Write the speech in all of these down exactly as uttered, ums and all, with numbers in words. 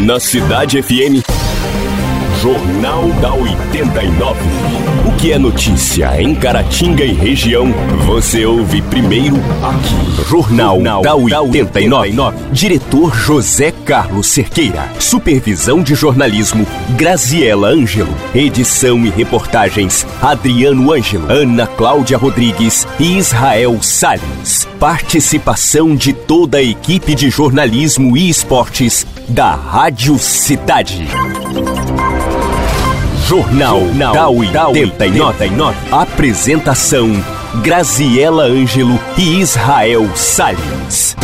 Na Cidade F M, Jornal da oitenta e nove. O que é notícia em Caratinga e região, você ouve primeiro aqui. Jornal da oitenta e nove. Diretor José Carlos Cerqueira. Supervisão de jornalismo Graziela Ângelo. Edição e reportagens Adriano Ângelo, Ana Cláudia Rodrigues e Israel Salles. Participação de toda a equipe de jornalismo e esportes da Rádio Cidade. Jornal, Jornal da oitenta e nove. Apresentação Graziela Ângelo e Israel Salles.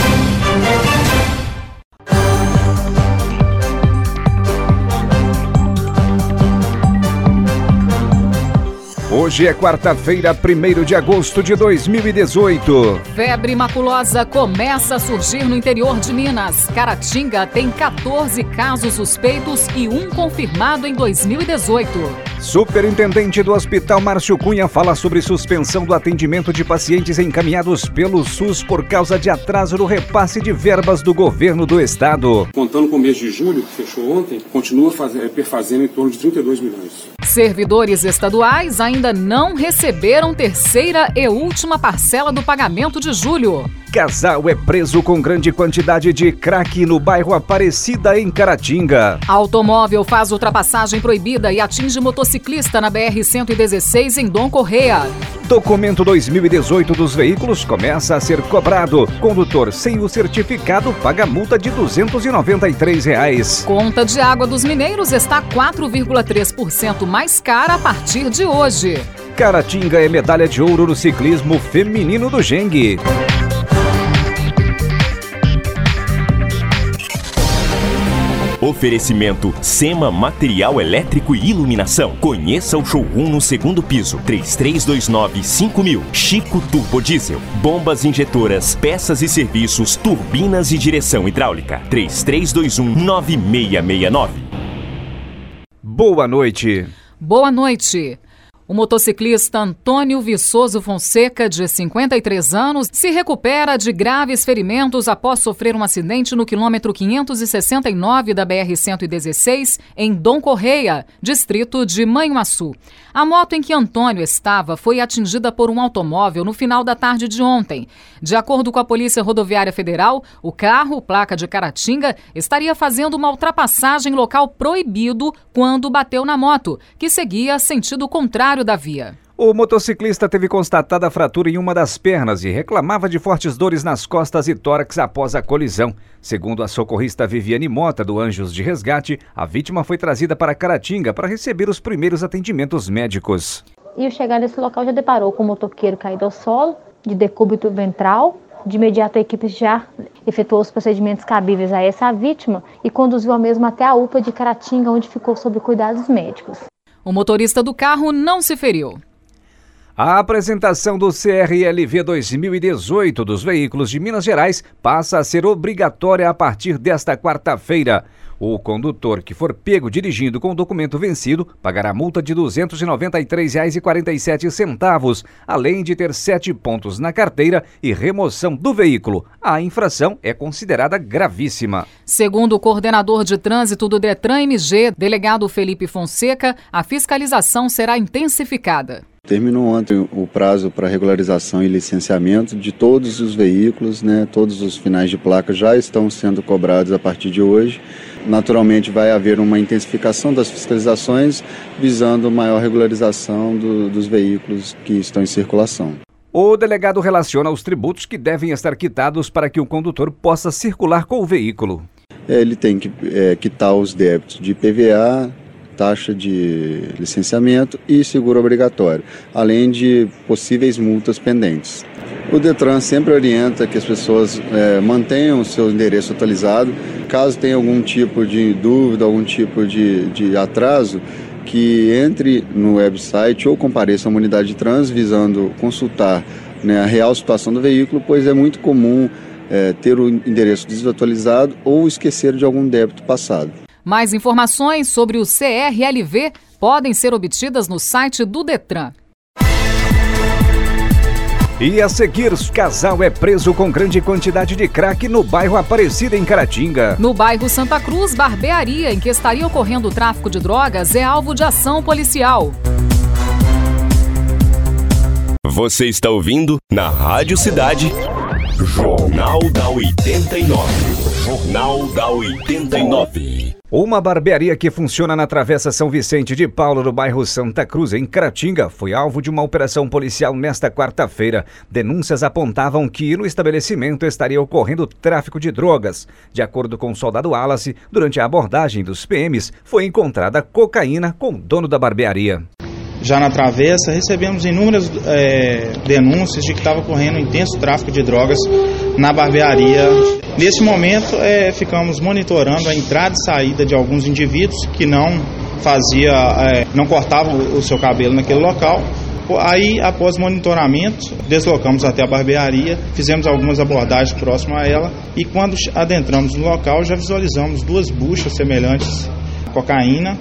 Hoje é quarta-feira, primeiro de agosto de dois mil e dezoito. Febre maculosa começa a surgir no interior de Minas. Caratinga tem quatorze casos suspeitos e um confirmado em dois mil e dezoito. Superintendente do Hospital Márcio Cunha fala sobre suspensão do atendimento de pacientes encaminhados pelo SUS por causa de atraso no repasse de verbas do governo do estado. Contando com o mês de julho, que fechou ontem, continua fazendo, perfazendo em torno de trinta e dois milhões. Servidores estaduais ainda não receberam terceira e última parcela do pagamento de julho. Casal é preso com grande quantidade de crack no bairro Aparecida, em Caratinga. Automóvel faz ultrapassagem proibida e atinge motociclista na B R cento e dezesseis em Dom Correia. Documento dois mil e dezoito dos veículos começa a ser cobrado. Condutor sem o certificado paga multa de duzentos e noventa e três reais. Conta de água dos mineiros está quatro vírgula três por cento mais cara a partir de hoje. Caratinga é medalha de ouro no ciclismo feminino do Gengue. Oferecimento Sema Material Elétrico e Iluminação. Conheça o showroom no segundo piso. três três dois nove cinco mil. Chico Turbo Diesel. Bombas injetoras, peças e serviços, turbinas e direção hidráulica. três três dois um nove seis seis nove. Boa noite. Boa noite. O motociclista Antônio Viçoso Fonseca, de cinquenta e três anos, se recupera de graves ferimentos após sofrer um acidente no quilômetro quinhentos e sessenta e nove da B R cento e dezesseis, em Dom Correia, distrito de Manhuaçu. A moto em que Antônio estava foi atingida por um automóvel no final da tarde de ontem. De acordo com a Polícia Rodoviária Federal, o carro, placa de Caratinga, estaria fazendo uma ultrapassagem em local proibido quando bateu na moto, que seguia sentido contrário da via. O motociclista teve constatada fratura em uma das pernas e reclamava de fortes dores nas costas e tórax após a colisão. Segundo a socorrista Viviane Mota, do Anjos de Resgate, a vítima foi trazida para Caratinga para receber os primeiros atendimentos médicos. E ao chegar nesse local já deparou com o motoqueiro caído ao solo, de decúbito ventral. De imediato a equipe já efetuou os procedimentos cabíveis a essa vítima e conduziu a mesma até a U P A de Caratinga, onde ficou sob cuidados médicos. O motorista do carro não se feriu. A apresentação do C R L V dois mil e dezoito dos veículos de Minas Gerais passa a ser obrigatória a partir desta quarta-feira. O condutor que for pego dirigindo com o documento vencido pagará multa de duzentos e noventa e três reais e quarenta e sete centavos, além de ter sete pontos na carteira e remoção do veículo. A infração é considerada gravíssima. Segundo o coordenador de trânsito do Detran M G, delegado Felipe Fonseca, a fiscalização será intensificada. Terminou ontem o prazo para regularização e licenciamento de todos os veículos, né? Todos os finais de placa já estão sendo cobrados a partir de hoje. Naturalmente vai haver uma intensificação das fiscalizações visando maior regularização do, dos veículos que estão em circulação. O delegado relaciona os tributos que devem estar quitados para que o condutor possa circular com o veículo. É, ele tem que é, quitar os débitos de I P V A, taxa de licenciamento e seguro obrigatório, além de possíveis multas pendentes. O Detran sempre orienta que as pessoas é, mantenham o seu endereço atualizado. Caso tenha algum tipo de dúvida, algum tipo de, de atraso, que entre no website ou compareça a uma unidade de trânsito visando consultar, né, a real situação do veículo, pois é muito comum é, ter o endereço desatualizado ou esquecer de algum débito passado. Mais informações sobre o C R L V podem ser obtidas no site do Detran. E a seguir, casal é preso com grande quantidade de crack no bairro Aparecida, em Caratinga. No bairro Santa Cruz, barbearia em que estaria ocorrendo o tráfico de drogas é alvo de ação policial. Você está ouvindo na Rádio Cidade, Jornal da oitenta e nove. Jornal da oitenta e nove. Uma barbearia que funciona na Travessa São Vicente de Paulo, no bairro Santa Cruz, em Caratinga, foi alvo de uma operação policial nesta quarta-feira. Denúncias apontavam que no estabelecimento estaria ocorrendo tráfico de drogas. De acordo com o soldado Wallace, durante a abordagem dos P Ms, foi encontrada cocaína com o dono da barbearia. Já na Travessa, recebemos inúmeras é, denúncias de que estava ocorrendo um intenso tráfico de drogas na barbearia. Nesse momento, é, ficamos monitorando a entrada e saída de alguns indivíduos que não fazia, é, não cortavam o seu cabelo naquele local. Aí, após monitoramento, deslocamos até a barbearia, fizemos algumas abordagens próximas a ela e quando adentramos no local já visualizamos duas buchas semelhantes à cocaína,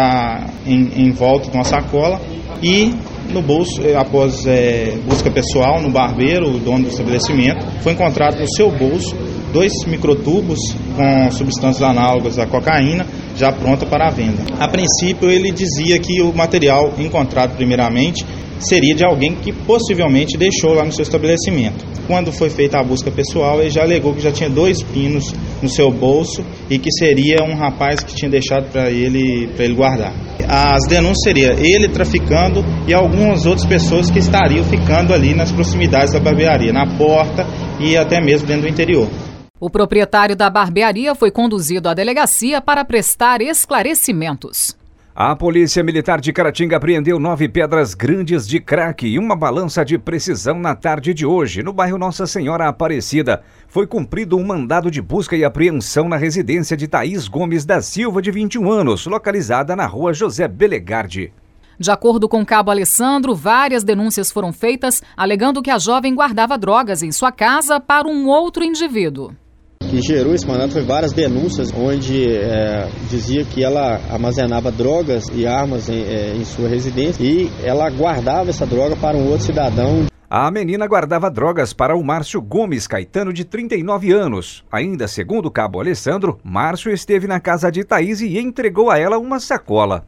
já em, em volta de uma sacola, e no bolso, após é, busca pessoal no barbeiro, o dono do estabelecimento, foi encontrado no seu bolso dois microtubos com substâncias análogas à cocaína, já pronta para a venda. A princípio, ele dizia que o material encontrado primeiramente seria de alguém que possivelmente deixou lá no seu estabelecimento. Quando foi feita a busca pessoal, ele já alegou que já tinha dois pinos no seu bolso e que seria um rapaz que tinha deixado para ele, para ele guardar. As denúncias seriam ele traficando e algumas outras pessoas que estariam ficando ali nas proximidades da barbearia, na porta e até mesmo dentro do interior. O proprietário da barbearia foi conduzido à delegacia para prestar esclarecimentos. A Polícia Militar de Caratinga apreendeu nove pedras grandes de crack e uma balança de precisão na tarde de hoje, no bairro Nossa Senhora Aparecida. Foi cumprido um mandado de busca e apreensão na residência de Thaís Gomes da Silva, de vinte e um anos, localizada na rua José Belegardi. De acordo com o cabo Alessandro, várias denúncias foram feitas, alegando que a jovem guardava drogas em sua casa para um outro indivíduo. O que gerou esse mandato foi várias denúncias, onde é, dizia que ela armazenava drogas e armas em, é, em sua residência e ela guardava essa droga para um outro cidadão. A menina guardava drogas para o Márcio Gomes Caetano, de trinta e nove anos. Ainda segundo o cabo Alessandro, Márcio esteve na casa de Thaís e entregou a ela uma sacola.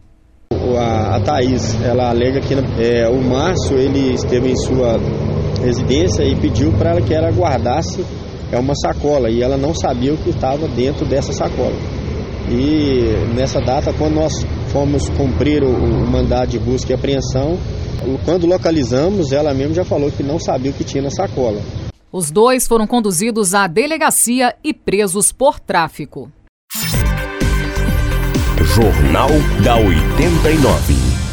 A, a Thaís, ela alega que é, o Márcio ele esteve em sua residência e pediu para ela que ela guardasse é uma sacola, e ela não sabia o que estava dentro dessa sacola. E nessa data, quando nós fomos cumprir o, o mandado de busca e apreensão, quando localizamos, ela mesma já falou que não sabia o que tinha na sacola. Os dois foram conduzidos à delegacia e presos por tráfico. Jornal da oitenta e nove.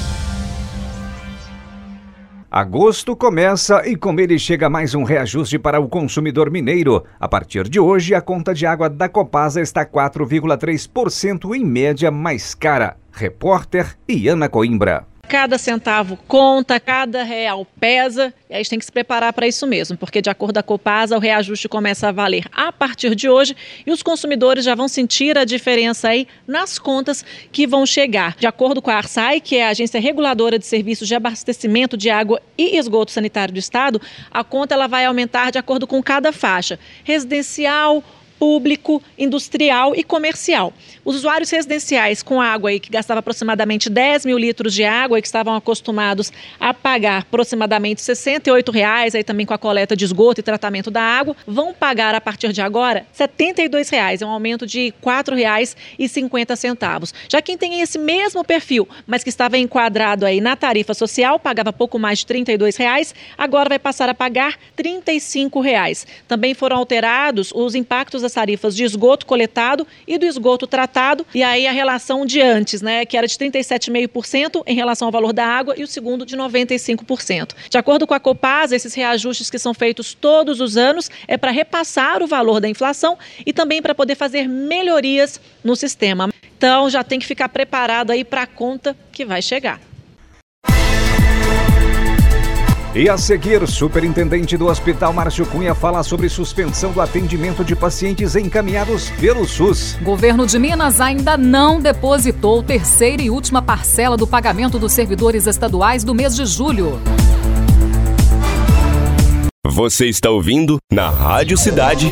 Agosto começa e com ele chega mais um reajuste para o consumidor mineiro. A partir de hoje, a conta de água da Copasa está quatro vírgula três por cento em média mais cara. Repórter Iana Coimbra. Cada centavo conta, cada real pesa, e a gente tem que se preparar para isso mesmo, porque de acordo com a Copasa, o reajuste começa a valer a partir de hoje e os consumidores já vão sentir a diferença aí nas contas que vão chegar. De acordo com a Arsai, que é a Agência Reguladora de Serviços de Abastecimento de Água e Esgoto Sanitário do Estado, a conta ela vai aumentar de acordo com cada faixa: residencial, público, industrial e comercial. Os usuários residenciais com água aí, que gastavam aproximadamente dez mil litros de água e que estavam acostumados a pagar aproximadamente sessenta e oito reais, aí também com a coleta de esgoto e tratamento da água, vão pagar a partir de agora setenta e dois reais, é um aumento de quatro reais e cinquenta centavos. Já quem tem esse mesmo perfil, mas que estava enquadrado aí na tarifa social, pagava pouco mais de trinta e dois reais, agora vai passar a pagar trinta e cinco reais. Também foram alterados os impactos das tarifas de esgoto coletado e do esgoto tratado, e aí a relação de antes, né, que era de trinta e sete vírgula cinco por cento em relação ao valor da água e o segundo de noventa e cinco por cento. De acordo com a Copasa, esses reajustes que são feitos todos os anos é para repassar o valor da inflação e também para poder fazer melhorias no sistema. Então já tem que ficar preparado aí para a conta que vai chegar. E a seguir, o superintendente do Hospital Márcio Cunha fala sobre suspensão do atendimento de pacientes encaminhados pelo SUS. Governo de Minas ainda não depositou terceira e última parcela do pagamento dos servidores estaduais do mês de julho. Você está ouvindo na Rádio Cidade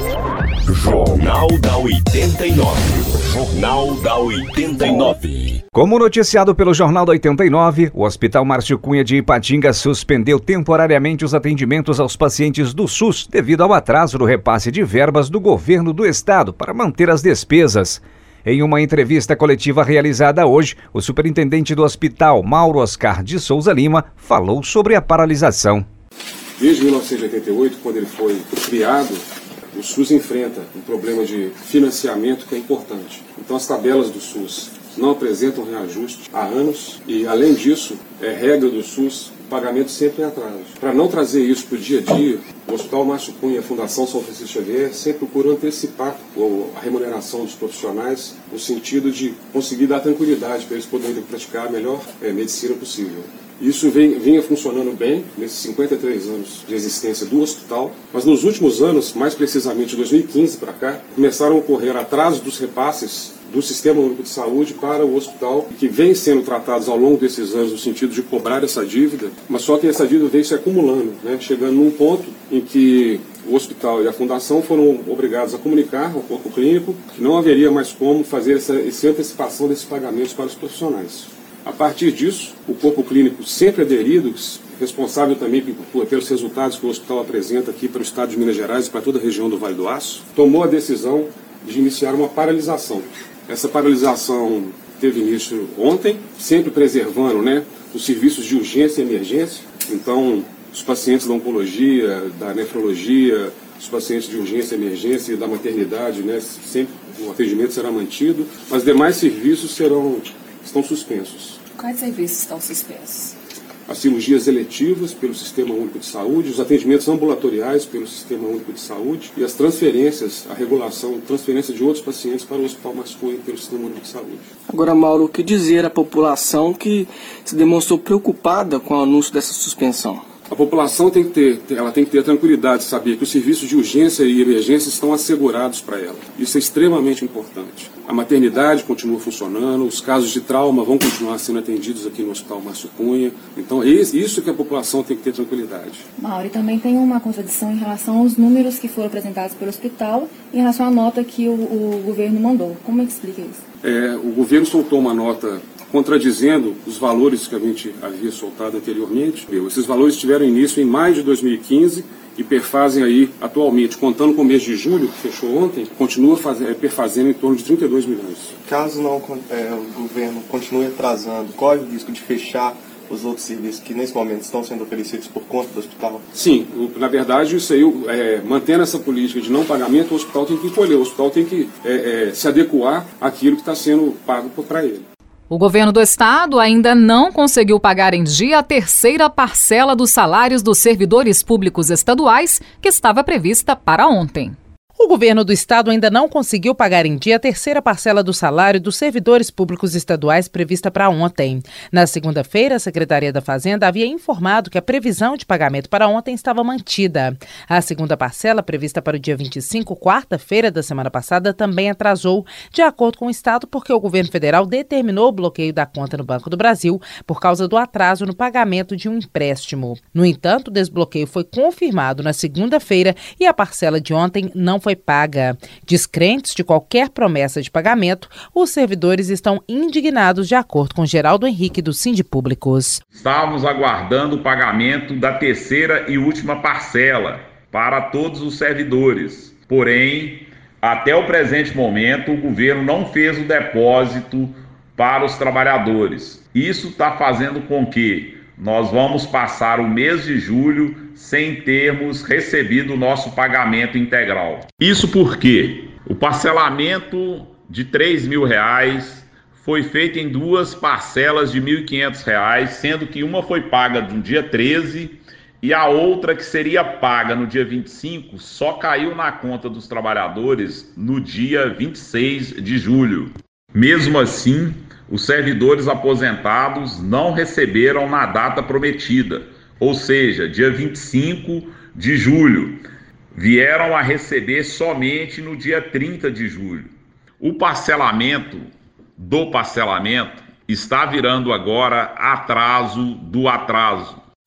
Jornal da oitenta e nove. Jornal da oitenta e nove. Como noticiado pelo Jornal da oitenta e nove, o Hospital Márcio Cunha de Ipatinga suspendeu temporariamente os atendimentos aos pacientes do SUS devido ao atraso no repasse de verbas do governo do estado para manter as despesas. Em uma entrevista coletiva realizada hoje, o superintendente do hospital, Mauro Oscar de Souza Lima, falou sobre a paralisação. Desde mil novecentos e oitenta e oito, quando ele foi criado, o SUS enfrenta um problema de financiamento que é importante. Então as tabelas do SUS não apresentam reajuste há anos e, além disso, é regra do SUS o pagamento sempre em atraso. Para não trazer isso para o dia a dia, o Hospital Márcio Cunha e a Fundação São Francisco Xavier sempre procuram antecipar a remuneração dos profissionais no sentido de conseguir dar tranquilidade para eles poderem praticar a melhor é, medicina possível. Isso vem, vinha funcionando bem nesses cinquenta e três anos de existência do hospital, mas nos últimos anos, mais precisamente de dois mil e quinze para cá, começaram a ocorrer atrasos dos repasses do Sistema Único de Saúde para o hospital, que vem sendo tratados ao longo desses anos no sentido de cobrar essa dívida, mas só que essa dívida vem se acumulando, né, chegando num ponto em que o hospital e a fundação foram obrigados a comunicar ao corpo clínico que não haveria mais como fazer essa, essa antecipação desses pagamentos para os profissionais. A partir disso, o corpo clínico sempre aderido, responsável também por, pelos resultados que o hospital apresenta aqui para o estado de Minas Gerais e para toda a região do Vale do Aço, tomou a decisão de iniciar uma paralisação. Essa paralisação teve início ontem, sempre preservando, né, os serviços de urgência e emergência. Então, os pacientes da oncologia, da nefrologia, os pacientes de urgência e emergência e da maternidade, né, sempre o atendimento será mantido, mas demais serviços serão, estão suspensos. Quais serviços estão suspensos? As cirurgias eletivas pelo Sistema Único de Saúde, os atendimentos ambulatoriais pelo Sistema Único de Saúde e as transferências, a regulação, transferência de outros pacientes para o Hospital Márcio Cunha pelo Sistema Único de Saúde. Agora, Mauro, o que dizer à população que se demonstrou preocupada com o anúncio dessa suspensão? A população tem que ter, ela tem que ter a tranquilidade de saber que os serviços de urgência e emergência estão assegurados para ela. Isso é extremamente importante. A maternidade continua funcionando, os casos de trauma vão continuar sendo atendidos aqui no Hospital Márcio Cunha. Então, é isso que a população tem que ter tranquilidade. Mauro, e também tem uma contradição em relação aos números que foram apresentados pelo hospital em relação à nota que o, o governo mandou. Como é que explica isso? É, o governo soltou uma nota contradizendo os valores que a gente havia soltado anteriormente. Esses valores tiveram início em maio de dois mil e quinze e perfazem aí atualmente, contando com o mês de julho, que fechou ontem, continua faz, é, perfazendo em torno de trinta e dois milhões. Caso não é, o governo continue atrasando, corre o risco de fechar os outros serviços que nesse momento estão sendo oferecidos por conta do hospital? Sim, na verdade isso aí, é, mantendo essa política de não pagamento, o hospital tem que encolher, o hospital tem que é, é, se adequar àquilo que está sendo pago para ele. O governo do estado ainda não conseguiu pagar em dia a terceira parcela dos salários dos servidores públicos estaduais, que estava prevista para ontem. O governo do estado ainda não conseguiu pagar em dia a terceira parcela do salário dos servidores públicos estaduais prevista para ontem. Na segunda-feira, a Secretaria da Fazenda havia informado que a previsão de pagamento para ontem estava mantida. A segunda parcela, prevista para o dia vinte e cinco, quarta-feira da semana passada, também atrasou, de acordo com o estado, porque o governo federal determinou o bloqueio da conta no Banco do Brasil por causa do atraso no pagamento de um empréstimo. No entanto, o desbloqueio foi confirmado na segunda-feira e a parcela de ontem não foi paga. Descrentes de qualquer promessa de pagamento, os servidores estão indignados, de acordo com Geraldo Henrique do Sindipúblicos. Estávamos aguardando o pagamento da terceira e última parcela para todos os servidores. Porém, até o presente momento, o governo não fez o depósito para os trabalhadores. Isso está fazendo com que nós vamos passar o mês de julho sem termos recebido o nosso pagamento integral. Isso porque o parcelamento de três mil reais foi feito em duas parcelas de mil e quinhentos reais, sendo que uma foi paga no dia treze e a outra, que seria paga no dia vinte e cinco, só caiu na conta dos trabalhadores no dia vinte e seis de julho. Mesmo assim, os servidores aposentados não receberam na data prometida, ou seja, dia vinte e cinco de julho. Vieram a receber somente no dia trinta de julho. O parcelamento do parcelamento está virando agora atraso do atraso.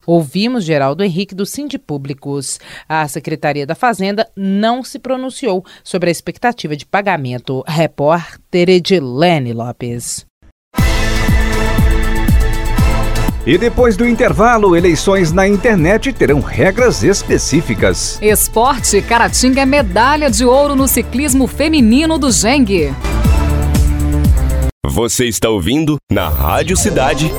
Ouvimos Geraldo Henrique do Sindipúblicos. A Secretaria da Fazenda não se pronunciou sobre a expectativa de pagamento. Repórter Edilene Lopes. E depois do intervalo, eleições na internet terão regras específicas. Esporte, Caratinga é medalha de ouro no ciclismo feminino do Geng. Você está ouvindo na Rádio Cidade,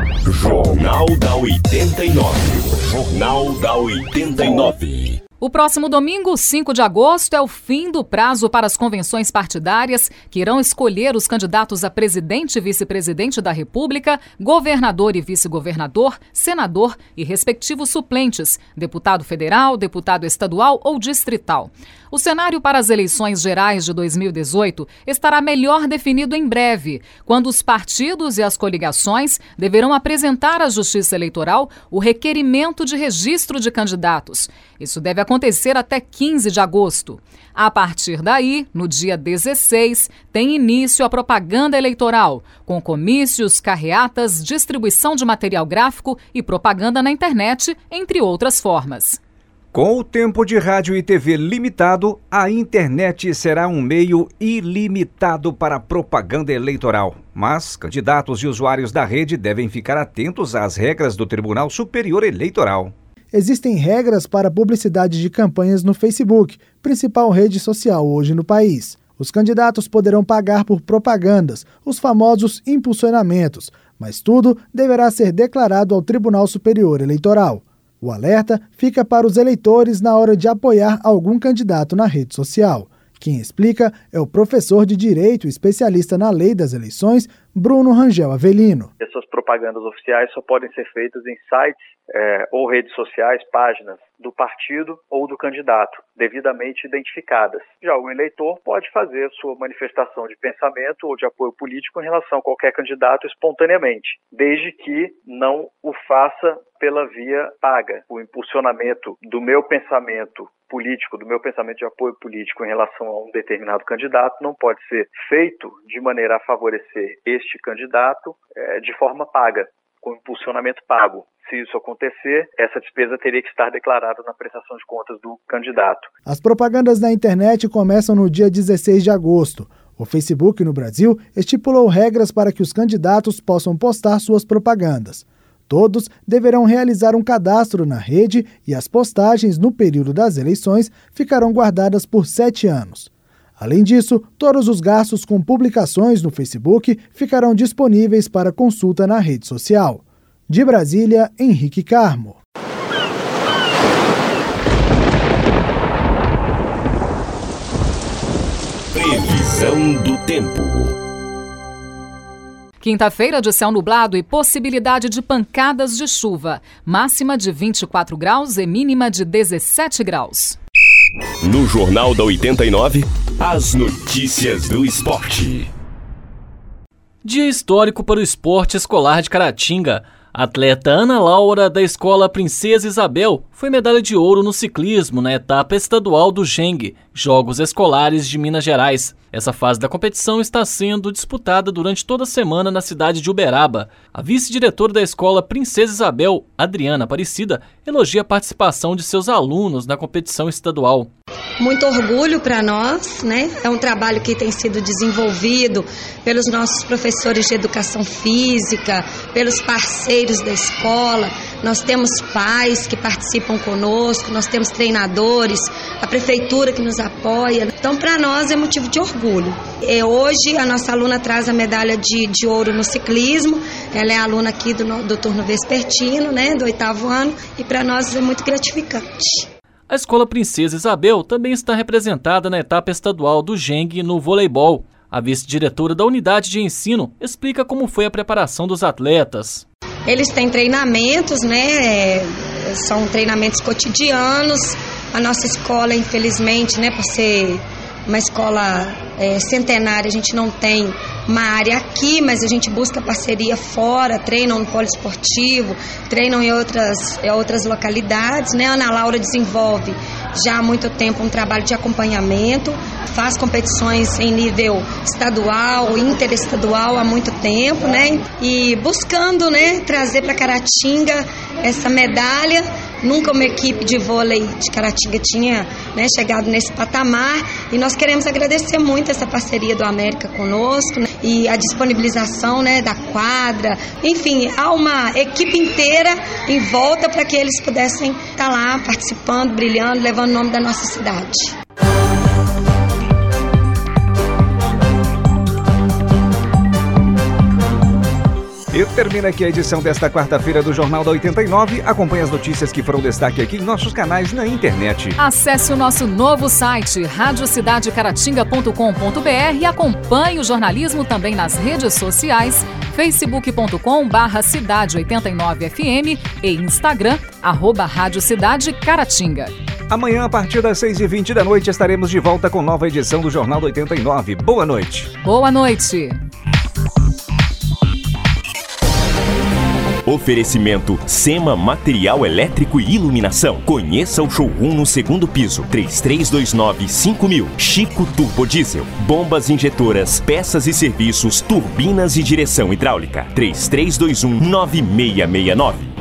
Jornal da oitenta e nove. Jornal da oitenta e nove. O próximo domingo, cinco de agosto, é o fim do prazo para as convenções partidárias que irão escolher os candidatos a presidente e vice-presidente da República, governador e vice-governador, senador e respectivos suplentes, deputado federal, deputado estadual ou distrital. O cenário para as eleições gerais de dois mil e dezoito estará melhor definido em breve, quando os partidos e as coligações deverão apresentar à Justiça Eleitoral o requerimento de registro de candidatos. Isso deve acontecer até quinze de agosto. A partir daí, no dia dezesseis, tem início a propaganda eleitoral, com comícios, carreatas, distribuição de material gráfico e propaganda na internet, entre outras formas. Com o tempo de rádio e T V limitado, a internet será um meio ilimitado para propaganda eleitoral. Mas candidatos e usuários da rede devem ficar atentos às regras do Tribunal Superior Eleitoral. Existem regras para publicidade de campanhas no Facebook, principal rede social hoje no país. Os candidatos poderão pagar por propagandas, os famosos impulsionamentos, mas tudo deverá ser declarado ao Tribunal Superior Eleitoral. O alerta fica para os eleitores na hora de apoiar algum candidato na rede social. Quem explica é o professor de Direito e especialista na lei das eleições, Bruno Rangel Avelino. Essas propagandas oficiais só podem ser feitas em sites é, ou redes sociais, páginas do partido ou do candidato, devidamente identificadas. Já o eleitor pode fazer sua manifestação de pensamento ou de apoio político em relação a qualquer candidato espontaneamente, desde que não o faça pela via paga. O impulsionamento do meu pensamento político, do meu pensamento de apoio político em relação a um determinado candidato não pode ser feito de maneira a favorecer este candidato é, de forma paga, com impulsionamento pago. Se isso acontecer, essa despesa teria que estar declarada na prestação de contas do candidato. As propagandas na internet começam no dia dezesseis de agosto. O Facebook no Brasil estipulou regras para que os candidatos possam postar suas propagandas. Todos deverão realizar um cadastro na rede e as postagens no período das eleições ficarão guardadas por sete anos. Além disso, todos os gastos com publicações no Facebook ficarão disponíveis para consulta na rede social. De Brasília, Henrique Carmo. Previsão do tempo. Quinta-feira de céu nublado e possibilidade de pancadas de chuva. Máxima de vinte e quatro graus e mínima de dezessete graus. No Jornal da oitenta e nove, as notícias do esporte. Dia histórico para o esporte escolar de Caratinga. A atleta Ana Laura, da Escola Princesa Isabel, foi medalha de ouro no ciclismo na etapa estadual do Geng, Jogos Escolares de Minas Gerais. Essa fase da competição está sendo disputada durante toda a semana na cidade de Uberaba. A vice-diretora da Escola Princesa Isabel, Adriana Aparecida, elogia a participação de seus alunos na competição estadual. Muito orgulho para nós, né? É um trabalho que tem sido desenvolvido pelos nossos professores de educação física, pelos parceiros da escola. Nós temos pais que participam conosco, nós temos treinadores, a prefeitura que nos apoia. Então, para nós é motivo de orgulho. É, hoje, a nossa aluna traz a medalha de, de ouro no ciclismo. Ela é aluna aqui do, do turno vespertino, né, do oitavo ano, e para nós é muito gratificante. A Escola Princesa Isabel também está representada na etapa estadual do Geng no voleibol. A vice-diretora da unidade de ensino explica como foi a preparação dos atletas. Eles têm treinamentos, né? São treinamentos cotidianos. A nossa escola, infelizmente, né, por ser uma escola é, centenária, a gente não tem uma área aqui, mas a gente busca parceria fora, treinam no poliesportivo, treinam em outras, em outras localidades, né? A Ana Laura desenvolve já há muito tempo um trabalho de acompanhamento, faz competições em nível estadual, interestadual há muito tempo, né? E buscando, né, trazer para Caratinga essa medalha. Nunca uma equipe de vôlei de Caratinga tinha, né, chegado nesse patamar, e nós queremos agradecer muito essa parceria do América conosco, né, e a disponibilização, né, da quadra. Enfim, há uma equipe inteira em volta para que eles pudessem estar lá participando, brilhando, levando o nome da nossa cidade. E termina aqui a edição desta quarta-feira do Jornal da oitenta e nove. Acompanhe as notícias que foram destaque aqui em nossos canais na internet. Acesse o nosso novo site, rádio cidade caratinga ponto com ponto b r, e acompanhe o jornalismo também nas redes sociais, facebook ponto com barra cidade oitenta e nove f m e Instagram, arroba Rádio Cidade Caratinga. Amanhã, a partir das seis e vinte da noite, estaremos de volta com nova edição do Jornal da oitenta e nove. Boa noite. Boa noite. Oferecimento Sema Material Elétrico e Iluminação. Conheça o showroom no segundo piso. três três dois nove cinco mil. Chico Turbo Diesel. Bombas injetoras, peças e serviços, turbinas e direção hidráulica. três três dois um nove seis seis nove.